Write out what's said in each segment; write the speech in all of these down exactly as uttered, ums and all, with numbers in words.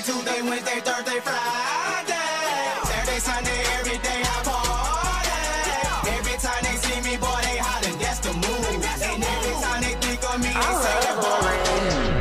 Tuesday, Wednesday, Thursday, Friday. Saturday, Sunday, every day I party. Every time they see me, boy, they holler, that's the move. And every time they think of me, they say that boy.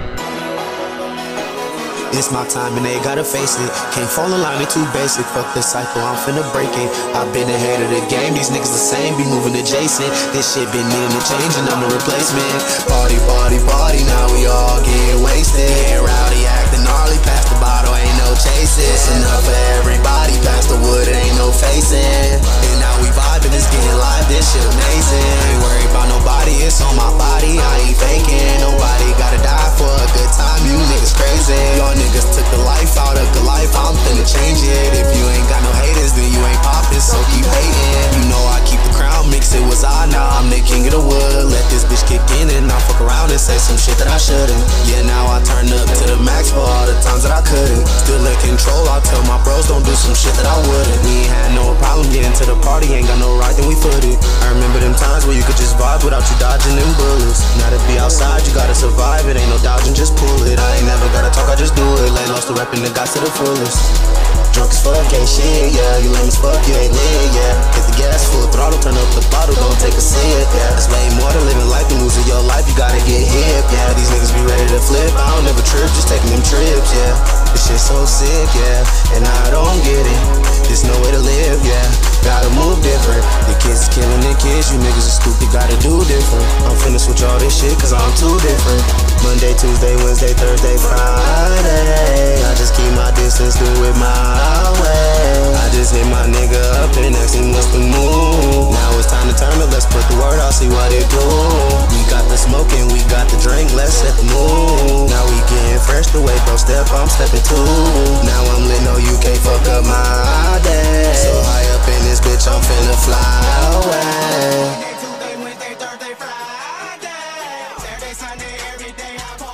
It's my time and they gotta face it. Can't fall in line, they too basic. Fuck the cycle, I'm finna break it. I've been ahead of the game, these niggas the same, be moving adjacent. This shit been needing to change and I'm the replacement. Party, party, party, now we all get wasted. Getting rowdy, acting gnarly, past the bottle, ain't no chasing. It's enough for everybody, past the wood, it ain't no facing. And now we vibing, it's getting live, this shit amazing. Ain't worried about nobody, it's on my body, I ain't faking. Nobody gotta die for a good time, you niggas crazy. Y'all niggas took the life out of the life, I'm finna change it. If you ain't got no haters, then you ain't poppin', so keep hating. You know I keep the crown mix, it was I, now I'm the king of the wood. Let this bitch kick in and I'll fuck around and say some shit that I shouldn't. Yeah, now I turn up to the max for all the times that I couldn't. Still in control, I tell my bros don't do some shit that I wouldn't. We ain't had no problem getting to the party, ain't got no right, then we footed. I remember them times where you could just vibe without you dodging them bullets. Now to be outside, you gotta survive, it ain't no dodging, just pull it. I ain't never gotta talk, I just do it. Lay lost to reppin' the guys to the fullest. Drunk as fuck, ain't shit, yeah. You lame as fuck, you ain't lit, yeah. Hit the gas, full throttle, turn up the bottle, don't take a sip, yeah. That's way more than living life, than losing your life, you gotta get hip, yeah. These niggas be ready to flip, I don't ever trip, just taking them trips, yeah. This shit so sick, yeah, and I don't get it. There's no way to live, yeah. Gotta move different. The kids is killing the kids, you niggas are stupid, gotta do different. I'm finna switch all this shit, cause I'm too different. Monday, Tuesday, Wednesday, Thursday, Friday. I just keep my distance, do it my way. I just hit my nigga up and asked him what's the move. Now it's time to turn it, let's put the word out, see what it do. We got the smoke and we got the drink, let's set the mood. Now we getting fresh, the way bro step, I'm stepping too. Now I'm lit, no you can't fuck up my day. So high up in this bitch, I'm finna fly away. Tuesday, Wednesday, Thursday, Friday. Saturday, Sunday, every day I party.